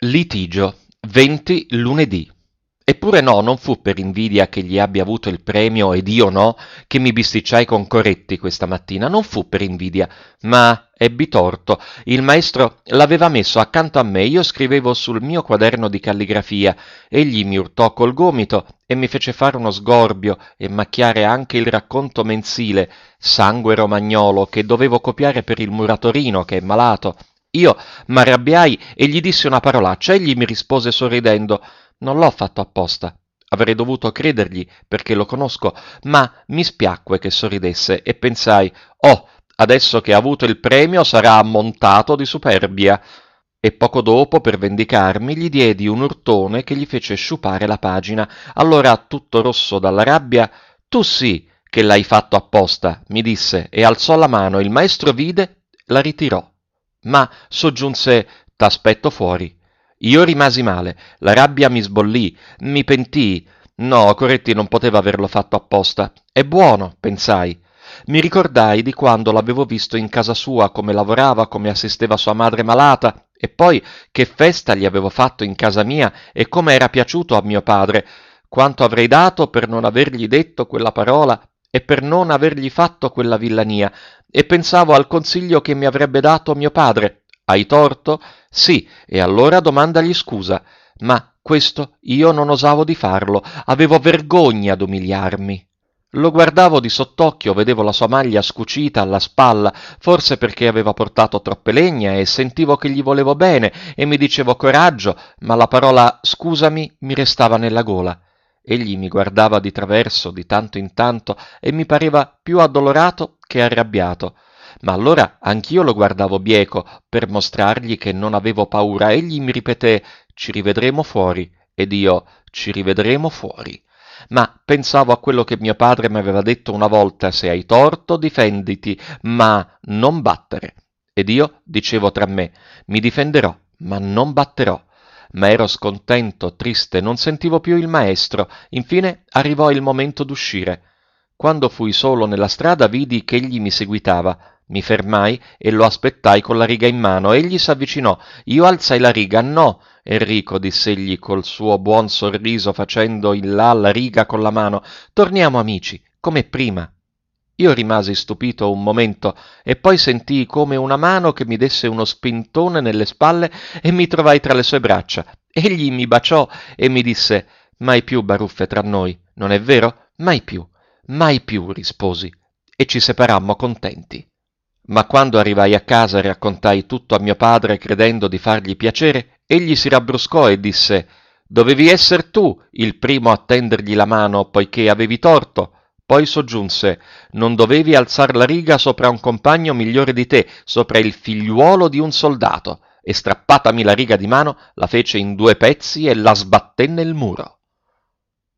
Litigio, 20 lunedì. Eppure no, non fu per invidia che gli abbia avuto il premio ed io no, che mi bisticciai con Coretti questa mattina. Non fu per invidia, ma ebbi torto. Il maestro l'aveva messo accanto a me, io scrivevo sul mio quaderno di calligrafia. Egli mi urtò col gomito e mi fece fare uno sgorbio e macchiare anche il racconto mensile, Sangue Romagnolo, che dovevo copiare per il muratorino che è malato. Io m'arrabbiai e gli dissi una parolaccia. Egli mi rispose sorridendo: non l'ho fatto apposta. Avrei dovuto credergli, perché lo conosco, ma mi spiacque che sorridesse e pensai: oh, adesso che ha avuto il premio sarà ammontato di superbia. E poco dopo, per vendicarmi, gli diedi un urtone che gli fece sciupare la pagina. Allora, tutto rosso dalla rabbia: tu sì che l'hai fatto apposta, mi disse, e alzò la mano. Il maestro vide, la ritirò. Ma soggiunse: t'aspetto fuori. Io rimasi male, la rabbia mi sbollì, mi pentii. No, Coretti non poteva averlo fatto apposta. È buono, pensai. Mi ricordai di quando l'avevo visto in casa sua, come lavorava, come assisteva sua madre malata, e poi che festa gli avevo fatto in casa mia e come era piaciuto a mio padre. Quanto avrei dato per non avergli detto quella parola e per non avergli fatto quella villania, e pensavo al consiglio che mi avrebbe dato mio padre. Hai torto? Sì, e allora domandagli scusa. Ma questo io non osavo di farlo, avevo vergogna d'umiliarmi. Lo guardavo di sottocchio, vedevo la sua maglia scucita alla spalla, forse perché aveva portato troppe legna e sentivo che gli volevo bene e mi dicevo coraggio, ma la parola scusami mi restava nella gola. Egli mi guardava di traverso di tanto in tanto e mi pareva più addolorato che arrabbiato. Ma allora anch'io lo guardavo bieco per mostrargli che non avevo paura. Egli mi ripeté: ci rivedremo fuori, ed io: ci rivedremo fuori. Ma pensavo a quello che mio padre mi aveva detto una volta: se hai torto, difenditi, ma non battere. Ed io dicevo tra me: mi difenderò, ma non batterò. Ma ero scontento, triste, non sentivo più il maestro. Infine arrivò il momento d'uscire. Quando fui solo nella strada vidi che egli mi seguitava. Mi fermai e lo aspettai con la riga in mano. Egli s'avvicinò. Io alzai la riga. No, Enrico, diss'egli col suo buon sorriso, facendo in là la riga con la mano. Torniamo amici, come prima. Io rimasi stupito un momento e poi sentii come una mano che mi desse uno spintone nelle spalle e mi trovai tra le sue braccia. Egli mi baciò e mi disse: mai più baruffe tra noi, non è vero? Mai più, risposi, e ci separammo contenti. Ma quando arrivai a casa e raccontai tutto a mio padre credendo di fargli piacere, egli si rabbruscò e disse: dovevi esser tu il primo a tendergli la mano poiché avevi torto. Poi soggiunse: non dovevi alzar la riga sopra un compagno migliore di te, sopra il figliuolo di un soldato. E strappatami la riga di mano, la fece in due pezzi e la sbatté nel muro.